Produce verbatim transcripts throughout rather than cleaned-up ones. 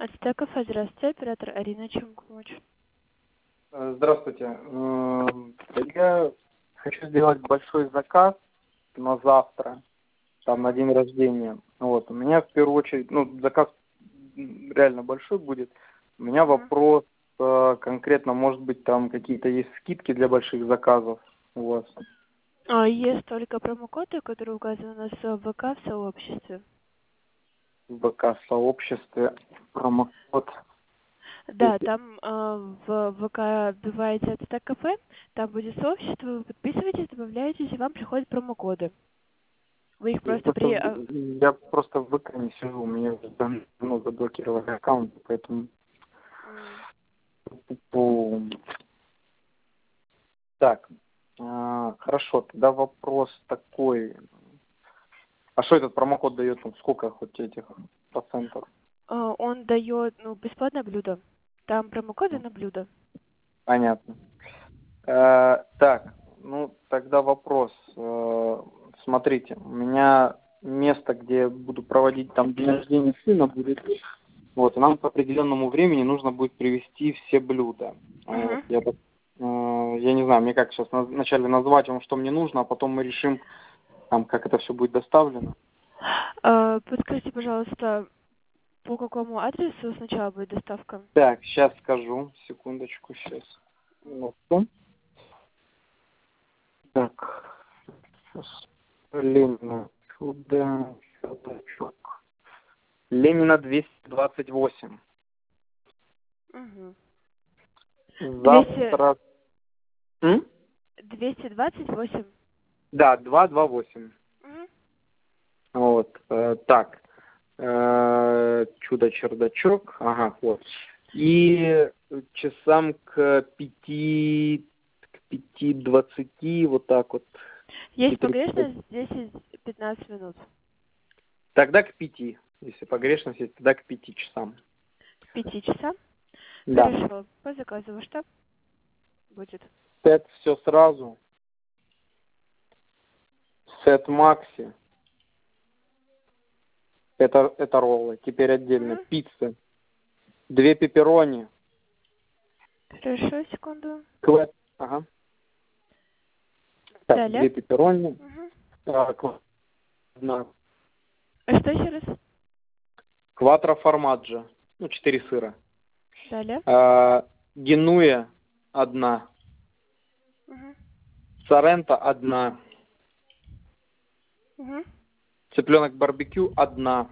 Ацтеков, здравствуйте, оператор Арина, чем помочь? Здравствуйте. Эм, Я хочу сделать большой заказ на завтра, там на день рождения. Вот. У меня в первую очередь, ну, заказ реально большой будет. У меня Мгм. вопрос э, конкретно, может быть, там какие-то есть скидки для больших заказов у вас? А, есть только промокоды, которые указаны у нас в ВК в сообществе. В ВК сообществе промокод. Да, там а, в ВК вбиваете Ацтек кафе, там будет сообщество, вы подписываетесь, добавляетесь, и вам приходят промокоды. Вы их Я просто просто, при... а, в- я просто в ВК не сижу, у меня уже давно заблокировали аккаунт, поэтому... м, Пу- Так, а, хорошо, тогда вопрос такой. А что этот промокод дает? Ну, сколько хоть этих процентов? а, Он дает, ну, бесплатное блюдо. Там промокоды на блюдо. Понятно. Э, так, ну тогда вопрос. Э, смотрите, у меня место, где я буду проводить там день рождения сына будет. Вот, и нам по определенному времени нужно будет привезти все блюда. Вот, Угу. я, так, э, я не знаю, мне как сейчас на- вначале назвать вам, что мне нужно, а потом мы решим, там, как это все будет доставлено. А, подскажите, пожалуйста, по какому адресу сначала будет доставка? Так, сейчас скажу, секундочку, сейчас. Минутку. Так, сейчас. Ленина, сюда, чердачок. Ленина двести двадцать восемь. Угу. двести... Завтра... М? двести двадцать восемь. Да, двести двадцать восемь. Угу. Вот, э, так. Э, чудо-чердачок. Ага, вот. И часам к пяти, к пяти двадцати, вот так вот. Есть пяти тридцати. погрешность десять-пятнадцать минут. Тогда к пяти. Если погрешность есть, тогда к пяти часам. К пяти часам? Да. Хорошо. По заказу во что будет? Сет все сразу. Сет Макси. Это, это роллы. Теперь отдельно. Угу. Пиццы. Две пепперони. Хорошо, секунду. Квет. Ага. Так, Далее. две пепперони. Угу. А, ква- одна. А что еще раз? Кватро формаджо. Ну, четыре сыра. Далее. А, Генуя одна. Угу. Соренто одна. Угу. Цыпленок барбекю одна.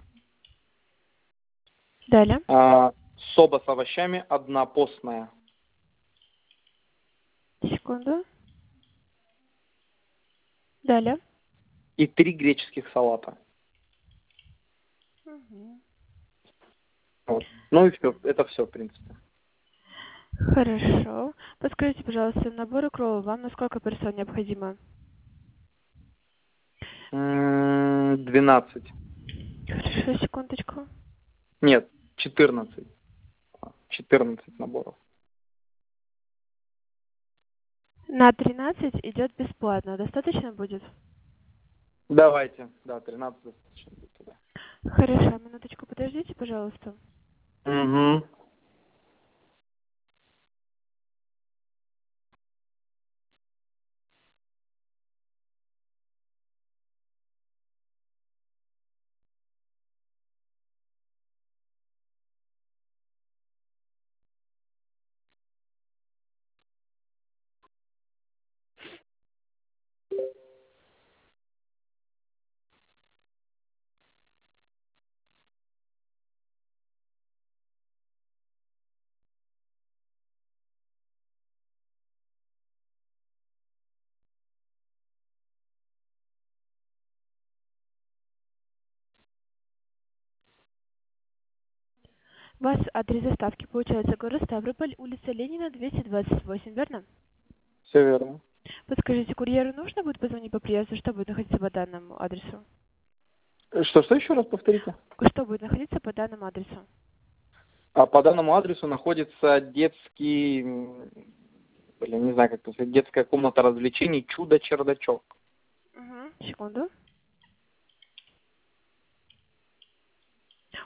Далее. А, соба с овощами одна постная. Секунду. Далее. И три греческих салата. Угу. Вот. Ну и все. Это все, в принципе. Хорошо. Подскажите, пожалуйста, набор укрола вам на сколько персон необходимо? М, двенадцать. Хорошо, секундочку. Нет, четырнадцать. четырнадцать наборов. На тринадцать идет бесплатно. Достаточно будет? Давайте. Да, тринадцать достаточно будет туда. Хорошо, минуточку подождите, пожалуйста. Угу. У вас адрес доставки получается город Ставрополь, улица Ленина, двести двадцать восемь, верно? Все верно. Подскажите, курьеру нужно будет позвонить по приезду, что будет находиться по данному адресу? Что, что еще раз повторите? Что будет находиться по данному адресу? А по данному адресу находится детский, м, блин, не знаю, как это сказать, детская комната развлечений «Чудо-чердачок». Угу. Секунду.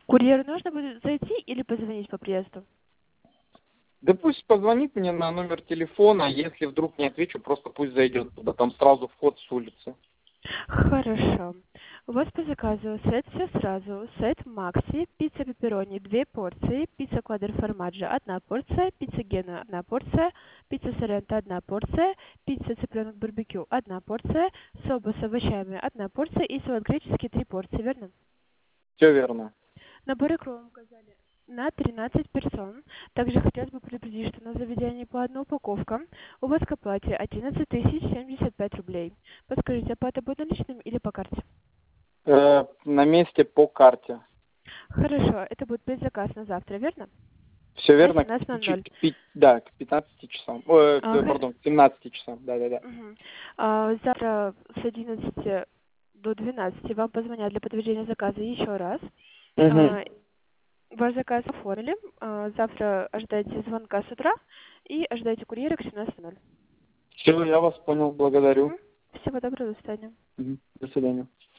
Курьеру нужно будет зайти или позвонить по приезду? Да пусть позвонит мне на номер телефона, если вдруг не отвечу, просто пусть зайдет туда, там сразу вход с улицы. Хорошо. У вас по заказу сет все сразу, сет Макси, пицца пепперони две порции, пицца квадро формаджо одна порция, пицца Гена одна порция, пицца Соренто одна порция, пицца цыпленок барбекю одна порция, соба с овощами одна порция и салат греческий три порции, верно? Все верно. Набор икру вам указали на тринадцать персон. Также хотелось бы предупредить, что на заведении по одной упаковка у вас к оплате одиннадцать тысяч семьдесят пять рублей. Подскажите, оплата будет наличными или по карте? Э, на месте по карте. Хорошо, это будет предзаказ на завтра, верно? Все На верно? К семнадцать ноль пяти- ноль. к пи- да, к пятнадцати часам. Ой, А, к- пардон, к семнадцати часам. Да, да, да. Мгм. А, завтра с одиннадцати до двенадцати вам позвонят для подтверждения заказа еще раз. Угу. А, Ваш заказ оформили. А, Завтра ожидайте звонка с утра и ожидайте курьера к семнадцати ноль ноль. Все, я вас понял, благодарю. Мгм. Всего доброго, до свидания. Мгм. До свидания.